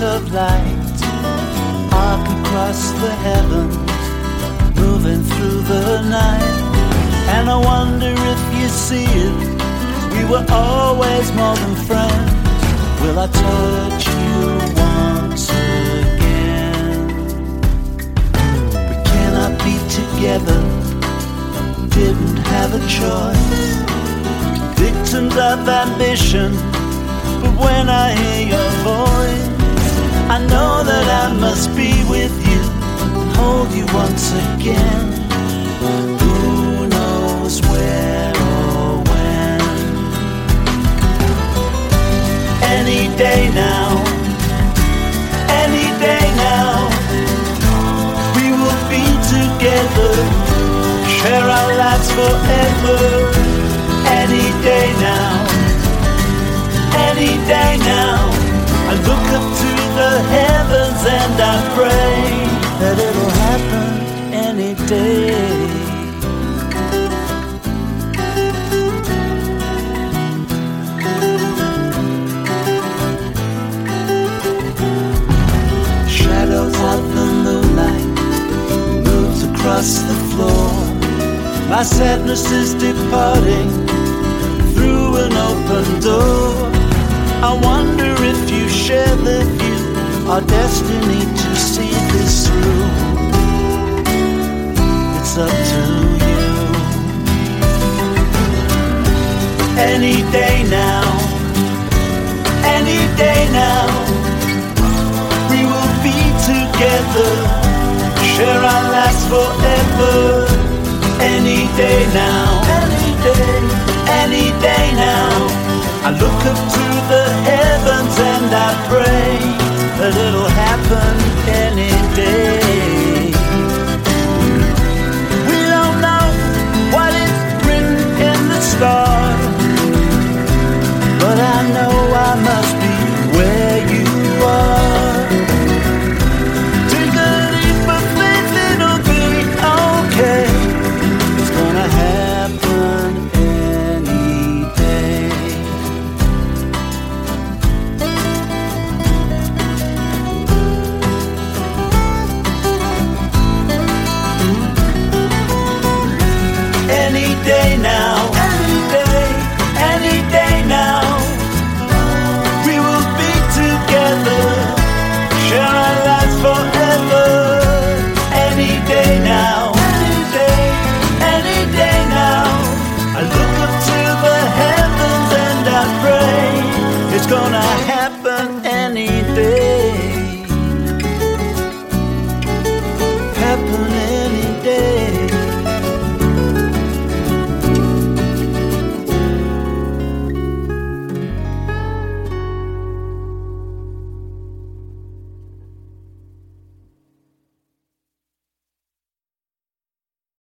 of light arc across the heavens, moving through the night. And I wonder if you see it, we were always more than friends. Will I touch you once again? We cannot be together, didn't have a choice. Victims of ambition, but when I hear your voice, I know that I must be with you, hold you once again. Who knows where or when? Any day now, any day now, we will be together, share our lives forever. Any day now, any day now, I look up to the heavens and I pray that it'll happen any day. Shadows of the moonlight moves across the floor. My sadness is departing through an open door. I wonder if you share the view, our destiny to see this through. It's up to you. Any day now, any day now, we will be together, share our lives forever. Any day now, any day now, I look up to the heavens and I pray that it'll